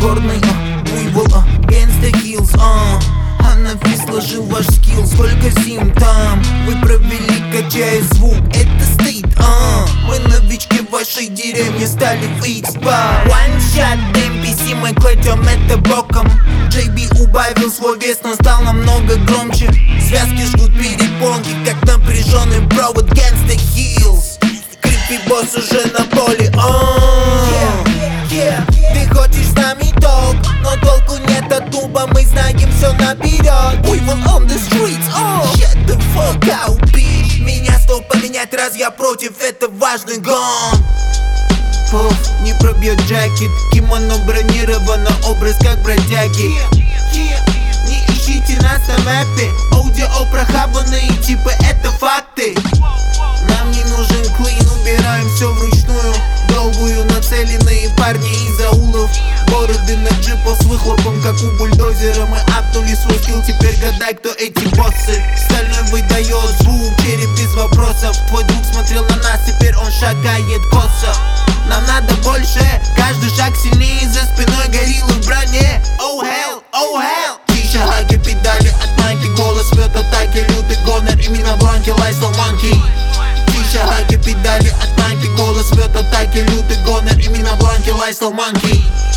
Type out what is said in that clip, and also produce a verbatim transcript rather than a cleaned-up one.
горный, а, буйвол, а, gangsta hills, а. А Нафис сложил ваш скилл, сколько зим там вы провели, качая звук, это стыд, а. Мы новички в вашей деревне стали в икс два. One shot, эм пи си, мы кладем это боком. Джей Би убавил свой вес, но стал намного громче. Связки жгут перепонки, как напряженный провод, gangsta hills. Крипи босс уже на поле, а. Yeah, ты хочешь с нами ток, но толку нет от дуба, мы знаем все наперед. We will on the streets, oh, shut the fuck out, bitch. Меня стол поменять, раз я против, это важный гон. Пуф, не пробьет джакет, кимоно бронировано, образ как бродяги. Не ищите нас на мэпе, аудио прохаванные типа это факты. Нам не нужен клин, убираем все вручную. Долгую нацеленные парни из аулов, бороды на джипах с выхлопом, как у бульдозера. Мы апнули свой скилл, теперь гадай, кто эти боссы. Стальной выдает звук, череп без вопросов. Твой друг смотрел на нас, теперь он шагает косо. Нам надо больше, каждый шаг сильнее, за спиной гориллы в броне. Oh hell, oh hell. Тише хаки, педали от манки, голос вет атаки, лютый гонор, именно бланки, лайстл манки. Тише хаки, педали от манки, голос вет атаки, лютый гонор, именно бланки, лайстл манки.